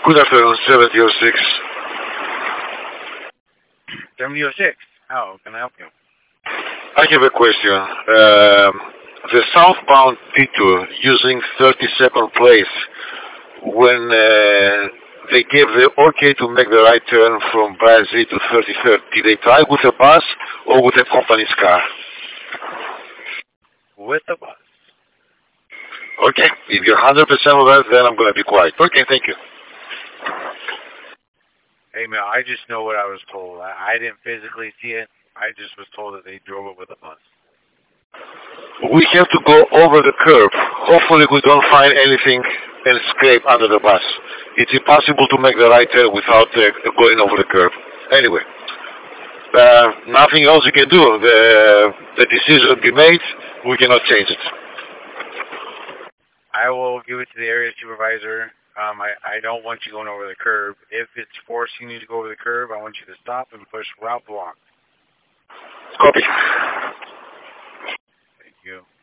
Good afternoon, 7006. 7006. How can I help you? I have a question. The southbound detour using 32nd place, when they gave the okay to make the right turn from Brazil to 33rd, did they try with a bus or with a company's car? With the bus. Okay, if you're 100% of that, then I'm going to be quiet. Okay, thank you. Hey, man, I just know what I was told. I didn't physically see it. I just was told that they drove it with a bus. We have to go over the curb. Hopefully we don't find anything and scrape under the bus. It's impossible to make the right turn without going over the curb. Anyway, nothing else you can do. The decision will be made. We cannot change it. I will give it to the area supervisor. I don't want you going over the curb. If it's forcing you to go over the curb, I want you to stop and push route block. Copy. Thank you.